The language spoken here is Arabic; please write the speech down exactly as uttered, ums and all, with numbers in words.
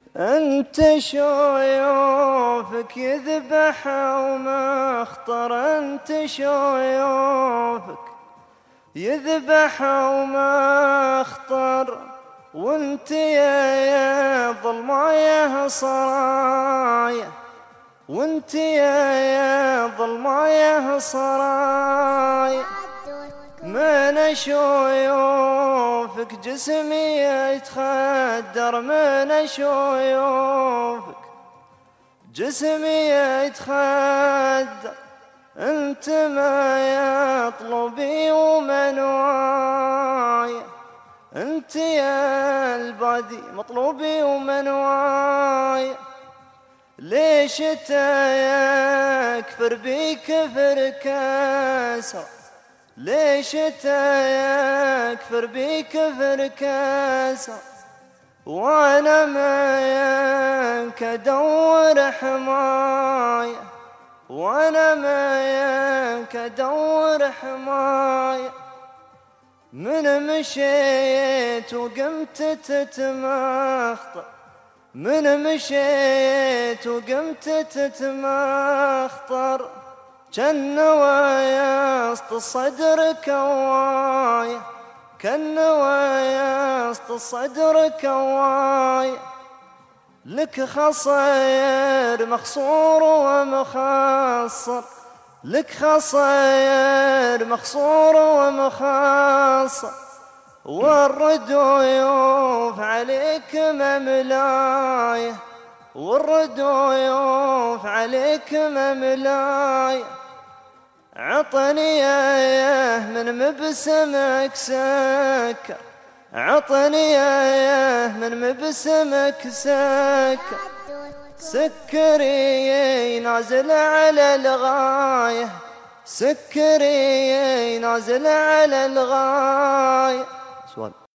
انت شيوفك يذبح ومخطر، انت شيوفك يذبح ومخطر، وانت يا ظلمايه صرايا، وانت يا ظلمايه صرايا. من شيوفك جسمي يتخدر، من شيوفك جسمي يتخدر، انت ما يطلبي ومنوايا، انت يا البادي مطلوبي ومنوايا. ليش تكفر بي كفر كسر، ليش تكفر بي كفر كسر، وانا ما ينك ادور حماية، وانا ما ينك ادور حماية. من مشيت وقمت تتمخطر، من مشيت وقمت تتمخطر، كان ويسط الصدر كواية، كان ويسط الصدر كواية. لك خصير مخصور ومخصر، لك خصير مخصور ومخصر، والرديوف عليك مملاية، والرديوف عليك مملاية. عطني ياه من مبسمك سكر، عطني ياه من مبسمك سكر، سكري نازل على الغاية، سكري نازل على الغاية. سؤال.